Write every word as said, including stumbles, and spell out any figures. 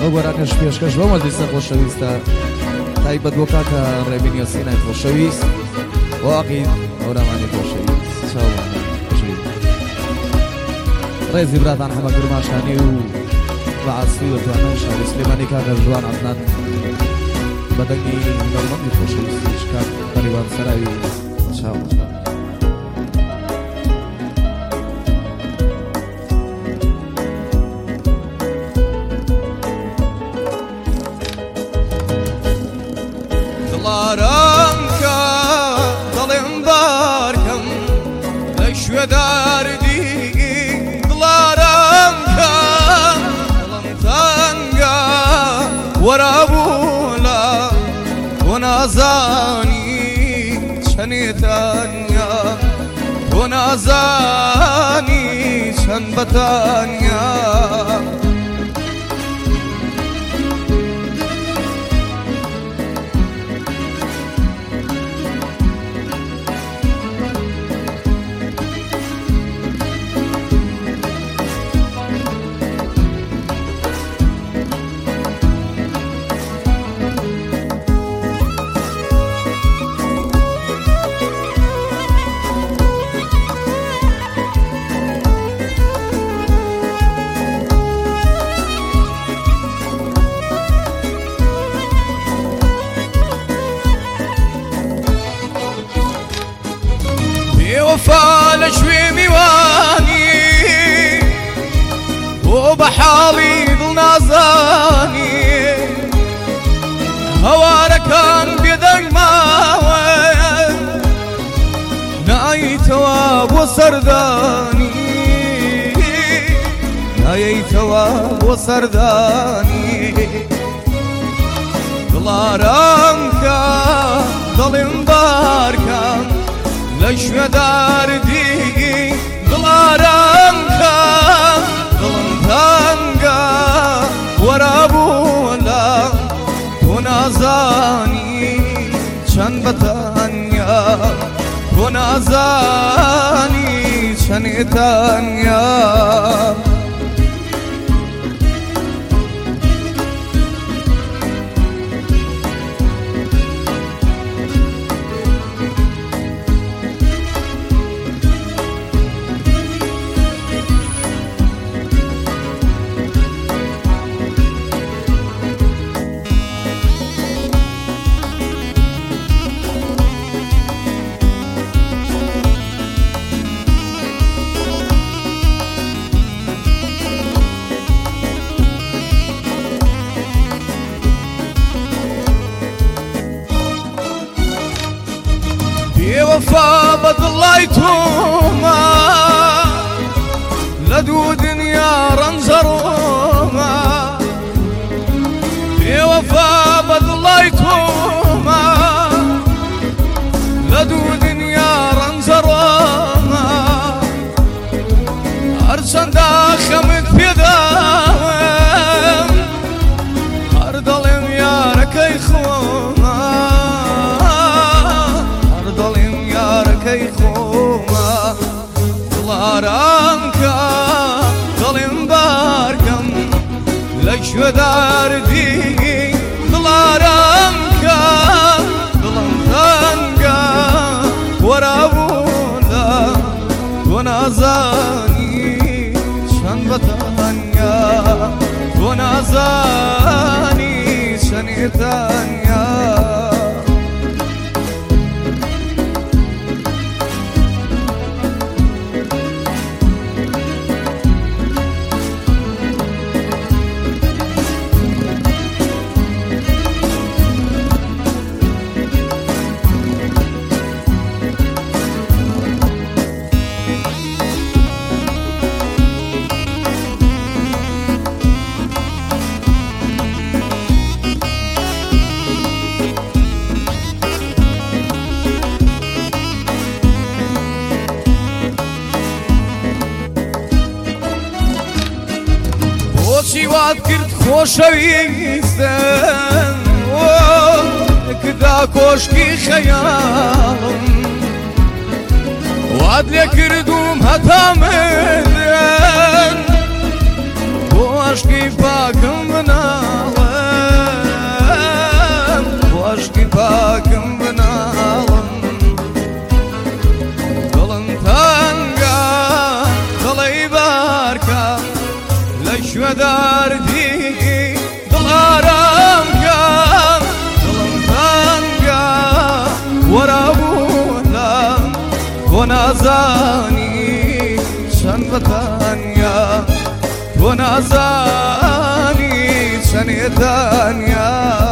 ئەو بەراکەش پێشکەش بەو مەجلیسە خۆشەویستە تایبەت بۆ کاکە ڕێبینی سینای خۆشەویست واقعی ئەورامانی خۆشەویست چاوان ڕێزی براتان هەمە گرماشانی و بەعاسی و توانە شاری سلێمانی کاکە ژوان عەدنان بەدەنگی هونەرمەندی خۆشەویستیش کاک قەریبان سەراوی چاوان دڵارانکە دڵێم بارکەم لە شوێ داردی دڵارانکە دڵم تەنگە وەرابوولا تۆ نازانی چەندێتانیا تۆ نازانی چەند بەتانیا وفا لشوي ميواني وبحالي ظل نازاني هواركان بيدك ماوي ناي تواب وسرداني ناي تواب وسرداني دلارانكا ظلم باركان لشوێ داردی دڵارانکە دڵم تەنگە وەرابوولا تۆ نازانی چەند بەتانیا تۆ نازانی چەندێتانیا وفا بدڵای تۆمە لە دوو دنیا ڕەنجەڕۆمە بێوەفا بەدڵای تۆمە لە دوو دنیا ڕەنجەڕۆمە هەرچەندە خەمت پێداوم هەر دەڵێم یارەکەی خۆمە خۆمە دڵارانکە دڵێم بارکەم لە شوێ داردی دڵارانکە دڵم تەنگە وەرابوولا تۆ نازانی چەند بەتانیا تۆ نازانی چەندێتانیا بۆچی وات کرد خۆشەویستم کدا کۆشکی خەیاڵم وات لێ کردوم هەتا مردن بۆ عەشقی پاکم بنا نازانی چەند بەتانیا تۆ نازانی چەندێ دانیا